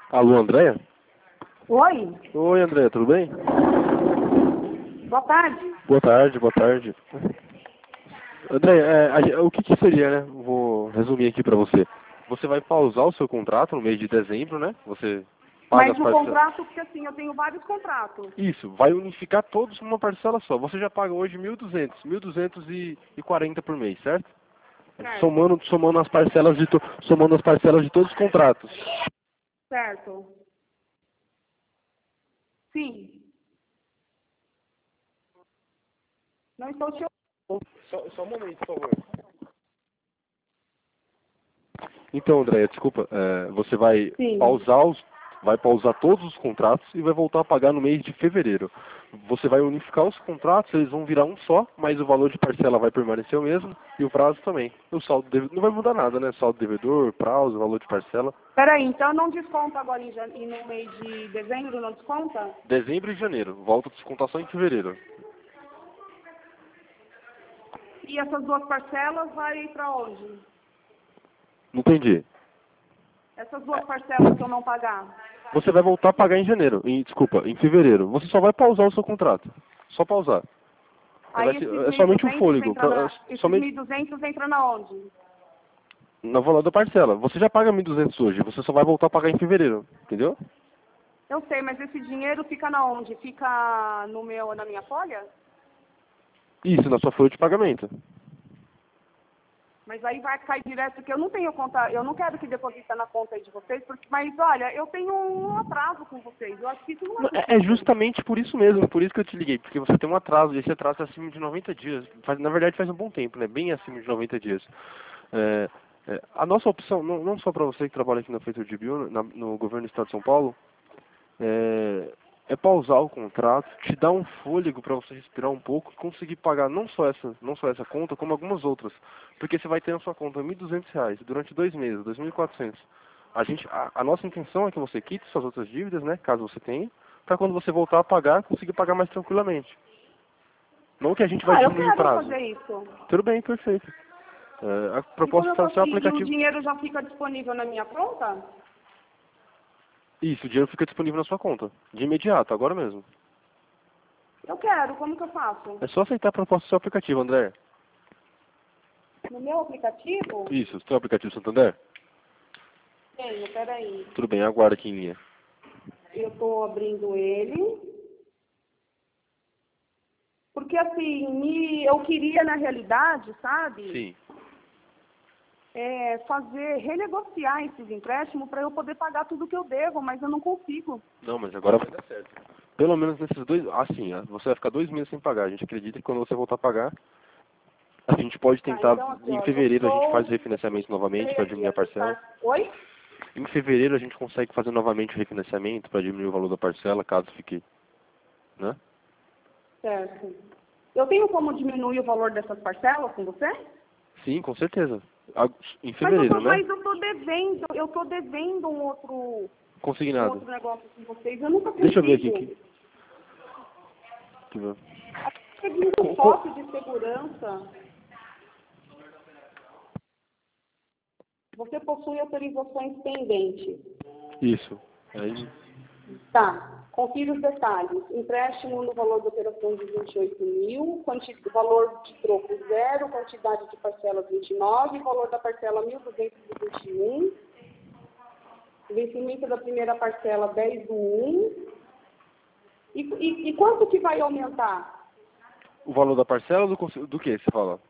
Alô, Andréia? Oi, Oi, Andréia, tudo bem? boa tarde. Boa tarde, boa tarde. Andréia, o que seria, né? Vou resumir aqui pra você. Você vai pausar o seu contrato no mês de dezembro, né? Você paga Mas as no parcelas. contrato, porque assim, eu tenho vários contratos. Isso, vai unificar todos numa parcela só. Você já paga hoje 1.240 por mês, certo? Certo, Somando as parcelas de todos os contratos. certo. Sim. Não estou te Só um momento, por favor. Então, Andréia, desculpa, você Sim. vai pausar todos os contratos e vai voltar a pagar no mês de fevereiro. Você vai unificar os contratos, eles vão virar um só, mas o valor de parcela vai permanecer o mesmo e o prazo também. O saldo devedor, não vai mudar nada, né? Saldo devedor, prazo, valor de parcela. Peraí, então não desconta agora e no mês de dezembro não desconta? Dezembro e janeiro, volta a descontar só em fevereiro. E essas duas parcelas vai para onde? Não entendi. Essas duas parcelas que eu não pagar. Você vai voltar a pagar em janeiro, em fevereiro. Você só vai pausar o seu contrato. Só pausar. Aí esses É mil e somente um duzentos fôlego. entra na, esses Somente 1.200 entra na onde? no valor da parcela. Você já paga 1.200 hoje, você só vai voltar a pagar em fevereiro, entendeu? Eu sei, mas esse dinheiro fica na onde? Fica na minha folha? Isso, na sua folha de pagamento. Mas aí vai cair direto, porque eu não tenho conta, eu não quero que deposita na conta aí de vocês, porque, mas olha, eu tenho um atraso com vocês. Eu acho que isso não é É possível. justamente por isso mesmo, por isso que eu te liguei, porque você tem um atraso, e esse atraso é acima de 90 dias. Na verdade faz um bom tempo, né? Bem acima de 90 dias. É, a nossa opção, não só para você que trabalha aqui na Prefeitura de Biúna, no governo do Estado de São Paulo, é pausar o contrato, te dar um fôlego para você respirar um pouco e conseguir pagar não só essa conta, como algumas outras. Porque você vai ter na sua conta R$ 1.200 durante 2 meses, 2.400. A nossa intenção é que você quite suas outras dívidas, né, caso você tenha, para quando você voltar a pagar, conseguir pagar mais tranquilamente. Não que a gente vai Ah, eu diminuir o quero prazo. fazer isso. Tudo bem, perfeito. A E como proposta eu está no seu consigo, e o aplicativo. dinheiro já fica disponível na minha conta? Isso, o dinheiro fica disponível na sua conta. De imediato, agora mesmo. Eu quero, como que eu faço? É só aceitar a proposta do seu aplicativo, André. No meu aplicativo? Isso, o seu aplicativo Santander? Tenho, peraí. Tudo bem, aguarda aqui em linha. Eu estou abrindo ele. Porque assim, eu queria na realidade, sabe? Sim. Renegociar esses empréstimos para eu poder pagar tudo que eu devo, mas eu não consigo. Não, mas agora vai dar certo. Pelo menos nesses dois. Assim, você vai ficar 2 meses sem pagar. A gente acredita que quando você voltar a pagar, a gente pode Tá, tentar. então aqui, Em ó, eu fevereiro a gente faz o estou. refinanciamento novamente Entrei para aqui, diminuir a parcela. ajustar. Oi? Em fevereiro a gente consegue fazer novamente o refinanciamento para diminuir o valor da parcela, caso fique. Né? Certo. Eu tenho como diminuir o valor dessas parcelas com você? Sim, com certeza. Em Mas fevereiro, né? eu tô devendo um Consignado. outro negócio com vocês, eu nunca Deixa eu ver aqui. consigo. Que- Pedindo co- co- foto de segurança. Você possui autorizações pendentes. Isso. Aí, Tá. Confira os detalhes. Empréstimo no valor da operação de 28 mil, valor de troco zero, quantidade de parcela 29, valor da parcela 1.221, vencimento da primeira parcela 10 do 1. E quanto que vai aumentar? o valor da parcela do que você fala?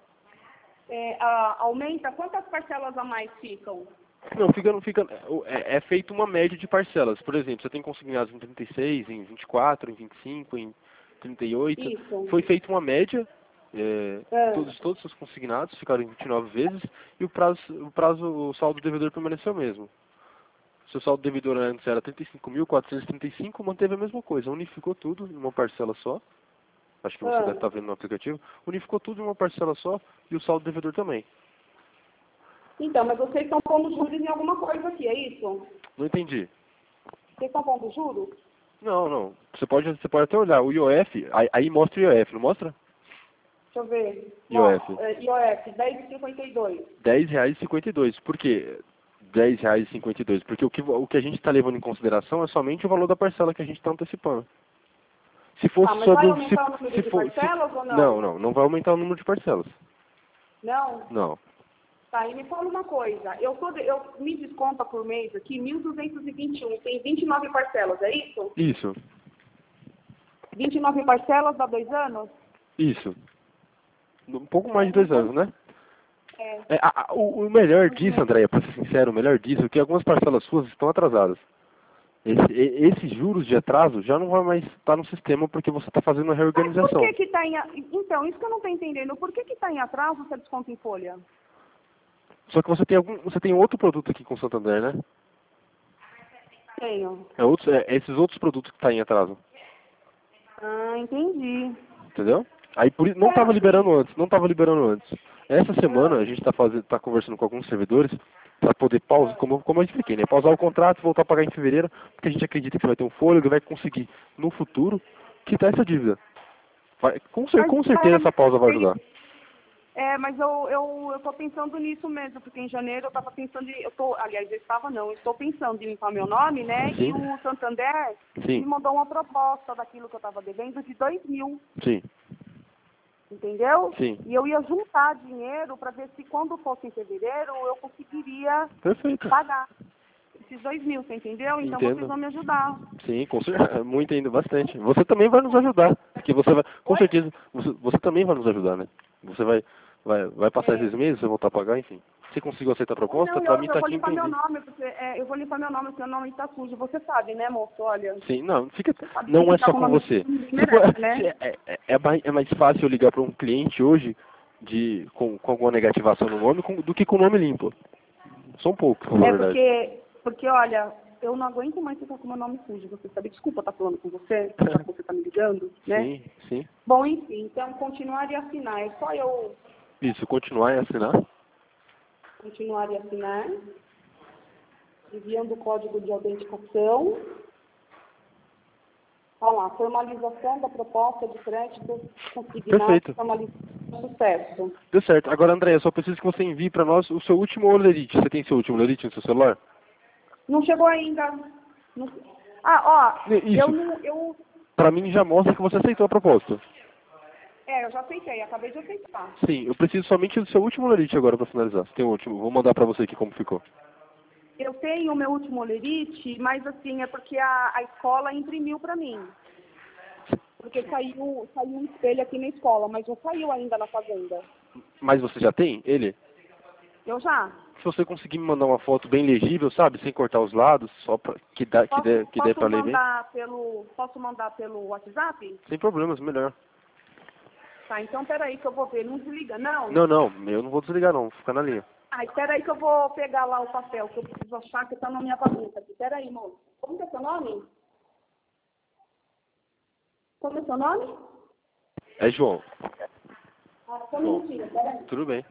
Aumenta? Quantas parcelas a mais ficam? Não fica. É feita uma média de parcelas. Por exemplo, você tem consignados em 36, em 24, em 25, em 38. Isso. Foi feita uma média. Ah, Todos os seus consignados ficaram em 29 vezes e o saldo devedor permaneceu o mesmo. Seu saldo devedor antes era 35.435, manteve a mesma coisa, unificou tudo em uma parcela só. Acho que você deve ah. estar vendo no aplicativo. Unificou tudo em uma parcela só e o saldo devedor também. Então, mas vocês estão pondo juros em alguma coisa aqui, é isso? Não entendi. Vocês estão pondo juros? Não, não. Você pode até olhar. O IOF, aí mostra o IOF, não mostra? Deixa eu ver. IOF. IOF, 10,52. R$ 10,52. Por quê? R$ 10,52, porque o que a gente está levando em consideração é somente o valor da parcela que a gente está antecipando. Se fosse Mas sobre vai o... aumentar o número de parcelas ou não? Não vai aumentar o número de parcelas. Não? Não. Tá, e me fala uma coisa, eu me desconta por mês aqui 1.221, tem 29 parcelas, é isso? Isso. 29 parcelas dá 2 anos? Isso. Um pouco mais de 2 anos, né? É. O melhor disso, Andréia, para ser sincero, o melhor disso é que algumas parcelas suas estão atrasadas. Esses juros de atraso já não vai mais estar no sistema porque você está fazendo a Mas reorganização. por que que tá em... Então, isso que eu não estou entendendo, por que que está em atraso se é desconto em folha? Só que você tem outro produto aqui com o Santander, né? Tenho. Esses outros produtos que estão em atraso. Ah, entendi. Entendeu? Aí não estava liberando antes, não estava liberando antes. Essa semana a gente está conversando com alguns servidores para poder pausar, como eu expliquei, né? Pausar o contrato, voltar a pagar em fevereiro, porque a gente acredita que vai ter um fôlego e vai conseguir no futuro quitar essa dívida. Com certeza essa pausa vai ajudar. Mas eu tô pensando nisso mesmo, porque em janeiro eu estava pensando eu estou pensando em limpar meu nome, né? Sim. E o Santander Sim. me mandou uma proposta daquilo que eu estava devendo de 2.000, Sim. entendeu? Sim. E eu ia juntar dinheiro para ver se quando fosse em fevereiro eu conseguiria Perfeito. pagar esses 2.000, você entendeu? Então Entendo. vocês vão me ajudar. Sim, com certeza, muito ainda, bastante. Você também vai nos ajudar, porque você vai, com Oi? certeza, você também vai nos ajudar, né? Você vai passar esses meses, você voltar a pagar, enfim. Se conseguiu aceitar a proposta, Não, pra mim eu tá vou aqui limpar meu entendi. nome, porque eu vou limpar meu nome, porque o nome está sujo. Você sabe, né, moço? Olha, Sim, você sabe que não é ficar só com o com nome você. sujo ninguém Se for- merece, né? é mais fácil eu ligar para um cliente hoje com alguma negativação no nome do que com o nome limpo. São poucos, na verdade. Porque, olha, eu não aguento mais ficar com o meu nome sujo. Você sabe, desculpa estar falando com você, já que você está me ligando, né? Sim, sim. Bom, enfim, então continuar e assinar. É só eu Isso, continuar e assinar. continuar e assinar, enviando o código de autenticação. Olha lá, formalização da proposta de crédito consignado, Perfeito. formalização, sucesso. Deu certo. Agora, André, eu só preciso que você envie para nós o seu último Olerite. Você tem seu último Olerite no seu celular? Não chegou ainda. Não- Ah, ó, Isso. Para mim já mostra que você aceitou a proposta. eu já aceitei, acabei de aceitar. Sim, eu preciso somente do seu último Olerite agora para finalizar. Você tem o último. Vou mandar para você aqui como ficou. Eu tenho o meu último olerite, mas assim, é porque a escola imprimiu para mim. Porque saiu um espelho aqui na escola, mas não saiu ainda na fazenda. Mas você já tem ele? Eu já. Se você conseguir me mandar uma foto bem legível, sabe, sem cortar os lados, só para que dê para ler bem. Posso mandar pelo WhatsApp? Sem problemas, melhor. Tá, então peraí que eu vou ver. Não desliga, não? Não, eu não vou desligar não, vou ficar na linha. Ai, peraí que eu vou pegar lá o papel, que eu preciso achar que tá na minha bagunça aqui. Peraí, moço. Como que é seu nome? Como é seu nome? É João. Só um minutinho, peraí. Tudo bem.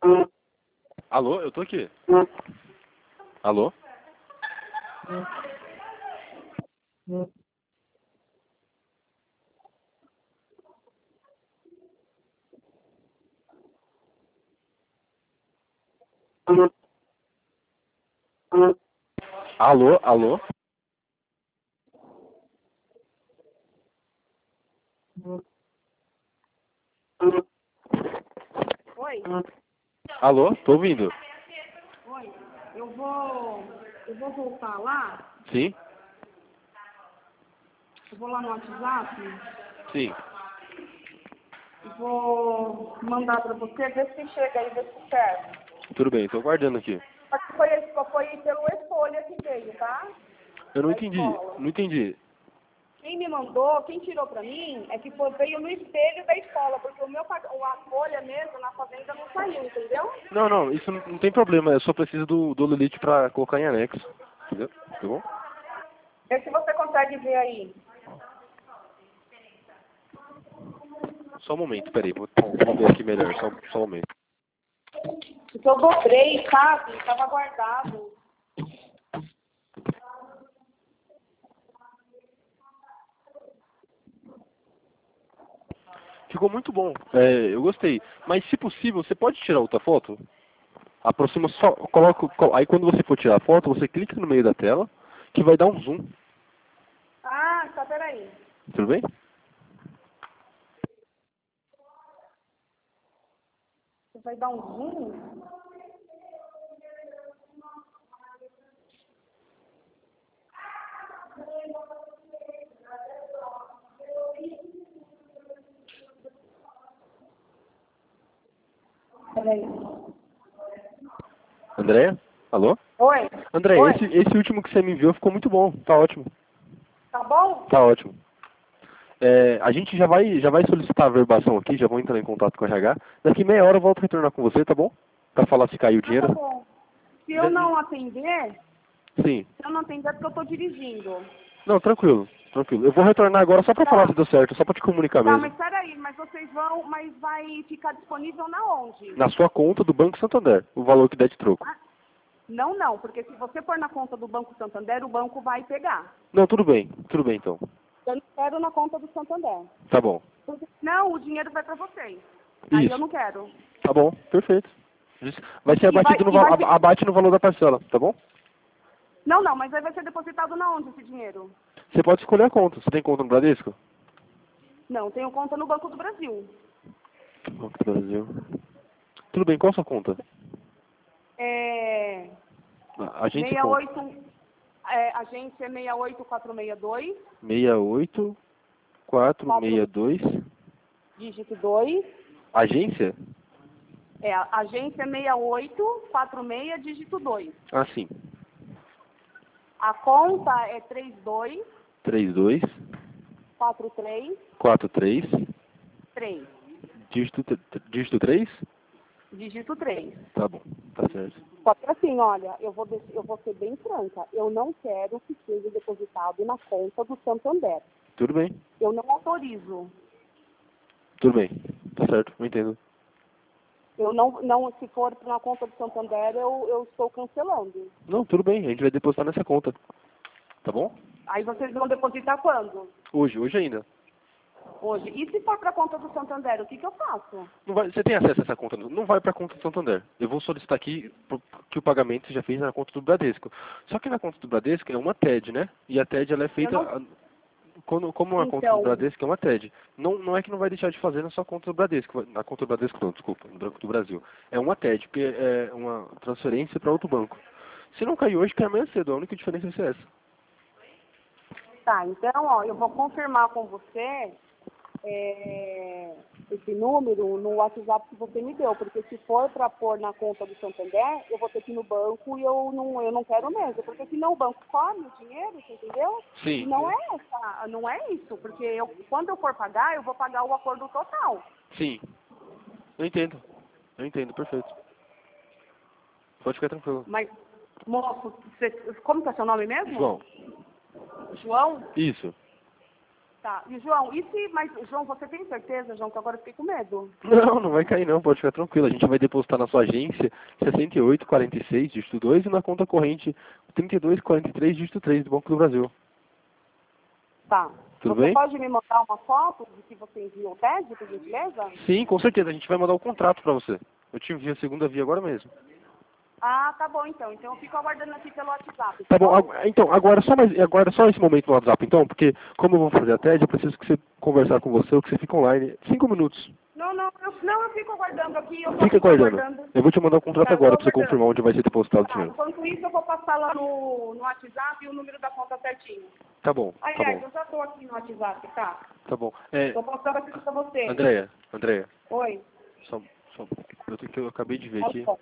Alô, eu tô aqui. Alô? Alô, alô? Oi? Alô, tô ouvindo. Oi, eu vou voltar lá, Sim? eu vou lá no WhatsApp, Sim. e vou mandar para você, ver se chega aí, ver se serve. Tudo bem, tô aguardando aqui. Foi pelo Escolha que veio, tá? Eu não Da entendi, escola. não entendi. Quem me mandou, quem tirou para mim, é que veio no espelho da escola, porque a folha mesmo na fazenda não saiu, entendeu? Não, não, isso não tem problema. Eu só preciso do Lilith pra colocar em anexo. Entendeu? Tá bom? Vê se você consegue ver aí. Só um momento, peraí. Vou ver aqui melhor. Só um momento. Porque eu dobrei, sabe? Estava guardado. Ficou muito bom. É, eu gostei. Mas se possível, você pode tirar outra foto? Aproxima só, aí quando você for tirar a foto, você clica no meio da tela, que vai dar um zoom. Ah, tá, peraí. Tudo bem? Você vai dar um zoom? Peraí. Andréia? Alô? Oi? André, Oi? esse último que você me enviou ficou muito bom. Tá ótimo. Tá bom? Tá ótimo. É, a gente já vai solicitar a verbação aqui, já vou entrar em contato com o RH. Daqui meia hora eu volto a retornar com você, tá bom? Pra falar se caiu o Ah, tá dinheiro. bom. Se eu Já- não atender, Sim. é porque eu tô dirigindo. Não, tranquilo, tranquilo. Eu vou retornar agora só pra falar se Tá. deu certo, só pra te comunicar Tá, mesmo. mas peraí, mas vai ficar disponível na onde? Na sua conta do Banco Santander, o valor que der de troco. Ah, não, não, porque se você pôr na conta do Banco Santander, o banco vai pegar. Não, tudo bem então. Eu não quero na conta do Santander. Tá bom. Porque senão o dinheiro vai para vocês. Aí eu Isso, não quero. tá bom, perfeito. Vai ser E vai, abatido e vai fi- abate no valor da parcela, tá bom? Não, não, mas aí vai ser depositado na onde esse dinheiro? Você pode escolher a conta. Você tem conta no Bradesco? Não, tenho conta no Banco do Brasil. Banco do Brasil. Tudo bem, qual a sua conta? É, Agência conta. 68, agência 68462, 68462. dígito 2. Agência? Agência 6846, dígito 2. Ah, sim. A conta é 32 32 43 43 3. dígito 3. Dígito 3. Tá bom, tá certo. Só que assim, olha, eu vou ser bem franca. Eu não quero que seja depositado na conta do Santander. Tudo bem, Eu não autorizo. tudo bem. Tá certo, eu entendo. Eu não, se for na conta do Santander, eu estou cancelando. Não, tudo bem, a gente vai depositar nessa conta. Tá bom? Aí vocês vão depositar quando? Hoje ainda. Hoje. E se for para a conta do Santander, o que eu faço? Não vai, você tem acesso a essa conta? Não vai para a conta do Santander. Eu vou solicitar aqui que o pagamento seja feito na conta do Bradesco. Só que na conta do Bradesco é uma TED, né? E a TED ela é Eu feita não. como a conta do Então, Bradesco é uma TED. Não é que não vai deixar de fazer na sua conta do Bradesco. Na conta do Bradesco não, desculpa, no Banco do Brasil. É uma TED, porque é uma transferência para outro banco. Se não cair hoje, cai amanhã cedo. A única diferença é essa. tá. Então, ó, eu vou confirmar com você esse número no WhatsApp que você me deu, porque se for para pôr na conta do Santander, eu vou ter que ir no banco e eu não quero mesmo, porque senão o banco come o dinheiro, você entendeu? E Sim, não é isso, porque quando eu for pagar, eu vou pagar o acordo total. sim. Eu entendo. Eu entendo, perfeito. Pode ficar tranquilo. Mas, moço, como que é seu nome mesmo? João, João? isso. Tá. E, João, mas, João, você tem certeza, João, que agora eu fiquei com medo? Não, não vai cair não, pode ficar tranquilo. A gente vai depositar na sua agência 6846, dígito 2, e na conta corrente 3243, dígito 3 do Banco do Brasil. Tá. Tudo Você bem? pode me mandar uma foto de que você enviou o TED, por gentileza? Sim, com certeza. A gente vai mandar o contrato para você. Eu te envio a segunda via agora mesmo. Ah, tá bom, então. Então eu fico aguardando aqui pelo WhatsApp. Tá bom, então, agora só esse momento no WhatsApp, então, porque como eu vou fazer a TED, eu preciso que você conversar com você ou que você fique online. 5 minutos. Não, eu fico aguardando aqui. Eu Fica aguardando. Eu vou te mandar o contrato Tá, eu agora vou para você aguardando. confirmar onde vai ser depositado o Tá, dinheiro. enquanto isso eu vou passar lá no WhatsApp e o número da conta certinho. Tá bom, tá Aliás, bom. eu já tô aqui no WhatsApp, tá? Tá bom. Tô postando aqui pra você. Andréia, Oi. só, eu acabei de ver aqui.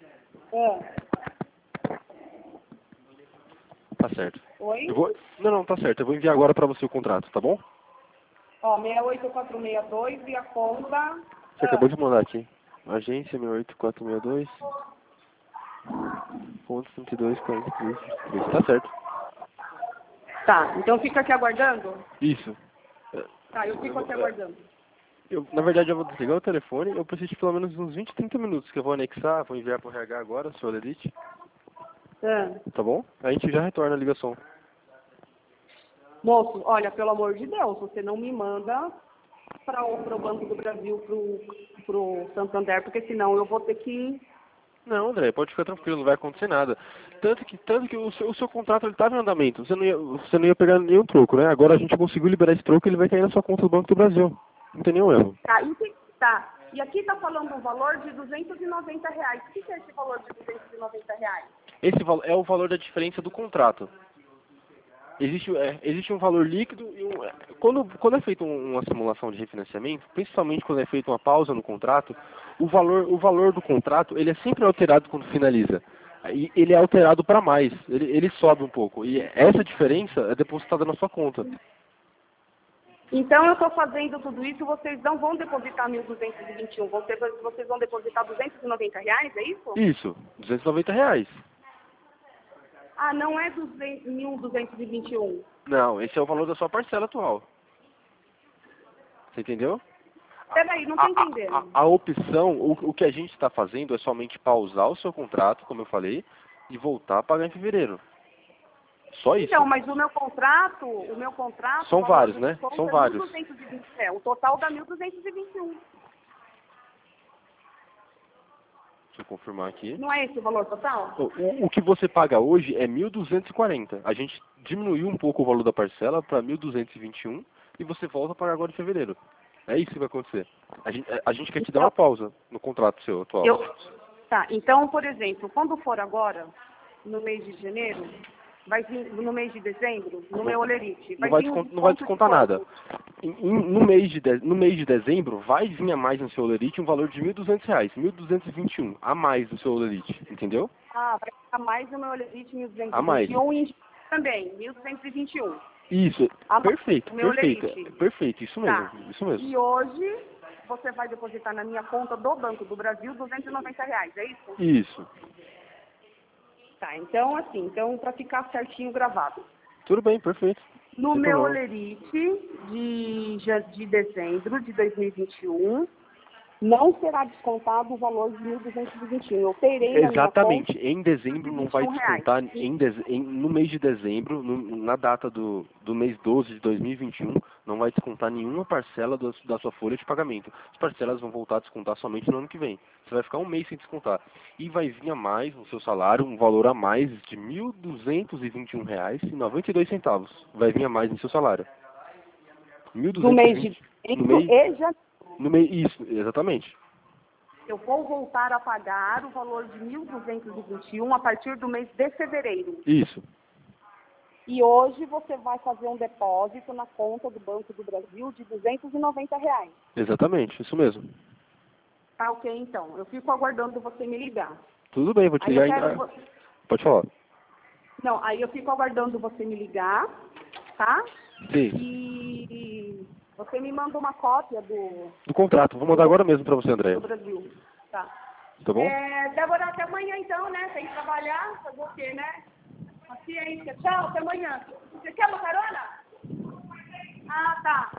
Tá certo. Oi? Não, tá certo. Eu vou enviar agora pra você o contrato, tá bom? Ó, 68462 e a conta... Você acabou de mandar aqui. Agência 68462. Ponto 3243. Tá certo. Tá, então fica aqui aguardando? Isso. Tá, eu fico aqui aguardando. Na verdade, eu vou desligar o telefone. Eu preciso de pelo menos uns 20, 30 minutos que eu vou anexar, vou enviar pro RH agora, sua Elite. Tá bom? A gente já retorna a ligação. Moço, olha, pelo amor de Deus, você não me manda para o Banco do Brasil, pro Santander, porque senão eu vou ter que... Não, André, pode ficar tranquilo, não vai acontecer nada. Tanto que o seu contrato ele estava em andamento, você não ia pegar nenhum troco, né? Agora a gente conseguiu liberar esse troco e ele vai cair na sua conta do Banco do Brasil. Não tem nenhum erro. Tá. E aqui tá falando um valor de R$290. O que é esse valor de R$290? Esse é o valor da diferença do contrato. Existe um valor líquido e quando é feita uma simulação de refinanciamento, principalmente quando é feita uma pausa no contrato, o valor do contrato ele é sempre alterado quando finaliza. E ele é alterado para mais, ele sobe um pouco. E essa diferença é depositada na sua conta. Então eu estou fazendo tudo isso, vocês não vão depositar 1.221, vocês vão depositar R$290, é isso? Isso, R$290. Ah, não é 1.221. Não, esse é o valor da sua parcela atual. Você entendeu? Peraí, não estou entendendo. A opção, o que a gente está fazendo é somente pausar o seu contrato, como eu falei, e voltar a pagar em fevereiro. Só isso. Então, mas o meu contrato... São vários, né? São vários. 1.220, o total dá 1.221. Deixa eu confirmar aqui. Não é esse o valor total? O que você paga hoje é 1.240. A gente diminuiu um pouco o valor da parcela para 1.221 e você volta a pagar agora em fevereiro. É isso que vai acontecer. A gente quer te dar uma pausa no contrato seu atual. Tá, então, por exemplo, quando for agora, no mês de janeiro, vai vir, no mês de dezembro, no meu Olerite, não vai descontar nada. No mês de dezembro, vai vir a mais no seu Olerite um valor de R$1.200, 1.221 a mais no seu Olerite, entendeu? Ah, vai ficar mais no meu Olerite 1.221 a mais. E também, 1.221. Isso, perfeito, isso mesmo, tá. Isso mesmo. E hoje, você vai depositar na minha conta do Banco do Brasil R$290, é isso? Isso. Tá, então assim, para ficar certinho gravado. Tudo bem, perfeito. No meu Olerite de dezembro de 2021, não será descontado o valor de 1.221. Eu terei na minha conta... Exatamente. Em dezembro não vai descontar, no mês de dezembro, na data do mês 12 de 2021, não vai descontar nenhuma parcela da sua folha de pagamento. As parcelas vão voltar a descontar somente no ano que vem. Você vai ficar um mês sem descontar. E vai vir a mais no seu salário, um valor a mais de R$ 1.221,92. Vai vir a mais no seu salário. No mês de dezembro e janeiro. Isso, exatamente. Eu vou voltar a pagar o valor de 1.221 a partir do mês de fevereiro. Isso. E hoje você vai fazer um depósito na conta do Banco do Brasil de R$290. Exatamente, isso mesmo. Tá, ok, então. Eu fico aguardando você me ligar. Tudo bem, vou te ligar ainda. Pode falar. Não, aí eu fico aguardando você me ligar, tá? Sim. E você me manda uma cópia do contrato. Vou mandar agora mesmo para você, André. Do Brasil. Tá. Tá bom? Débora, até amanhã então, né? Tem que trabalhar, fazer o quê, né? Paciência. Tchau, até amanhã. Você quer uma carona? Ah, tá.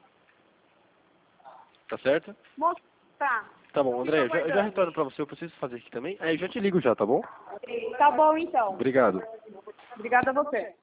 Tá certo? Tá. Tá bom, André, eu já retorno pra você, eu preciso fazer aqui também. Aí eu já te ligo já, tá bom? Tá bom, então. Obrigado. Obrigada a você.